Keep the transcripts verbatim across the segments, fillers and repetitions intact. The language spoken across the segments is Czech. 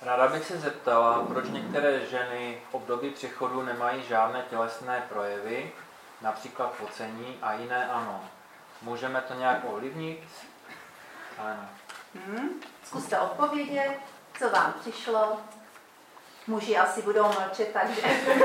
Ráda bych se zeptala, proč některé ženy v období přechodu nemají žádné tělesné projevy, například pocení, a jiné ano. Můžeme to nějak ovlivnit? Ano. Hmm. Zkuste odpovědět, co vám přišlo. Muži asi budou mlčet, takže...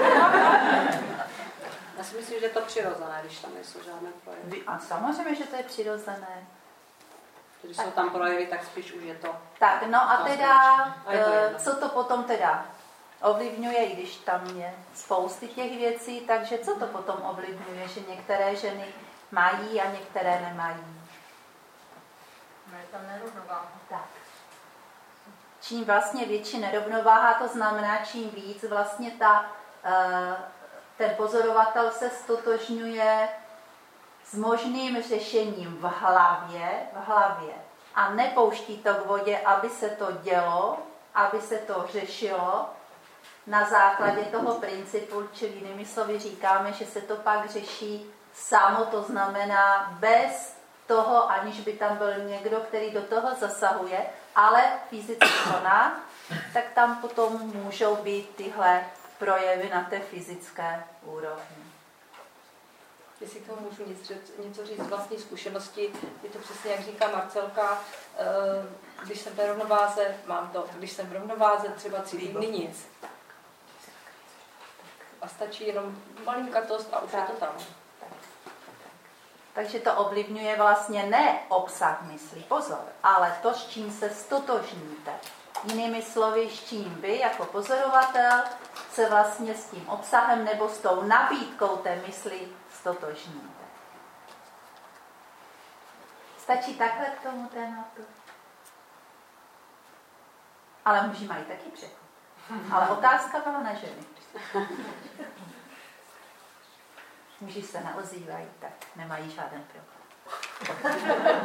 Já si myslím, že je to přirozené, když tam nejsou žádné projevy. A samozřejmě, že to je přirozené. Když jsou tam projevy, tak spíš už je to... Tak, no a teda, a to co to potom teda ovlivňuje, i když tam je spousty těch věcí, takže co to potom ovlivňuje, že některé ženy mají a některé nemají? No je tam nerovnováha. Tak. Čím vlastně větší nerovnováha, to znamená, čím víc vlastně ta, ten pozorovatel se stotožňuje s možným řešením v hlavě, v hlavě a nepouští to k vodě, aby se to dělo, aby se to řešilo na základě toho principu, čili jinými slovy říkáme, že se to pak řeší samo, to znamená bez toho, aniž by tam byl někdo, který do toho zasahuje, ale fyzicky koná, tak tam potom můžou být tyhle projevy na té fyzické úrovni. Jestli tomu můžu něco říct z vlastní zkušenosti, je to přesně, jak říká Marcelka, když jsem v rovnováze, mám to, když jsem v rovnováze třeba tři týdny nic. A stačí jenom malinkatost a už je to tam. Takže to ovlivňuje vlastně ne obsah mysli, pozor, ale to, s čím se stotožníte. Jinými slovy, s čím vy jako pozorovatel se vlastně s tím obsahem nebo s tou nabídkou té mysli stotožníte. Stačí takhle k tomu tématu? Ale muži mají taky přechod. Ale otázka byla na ženy. Muži se neozývají, tak nemají žádný problém.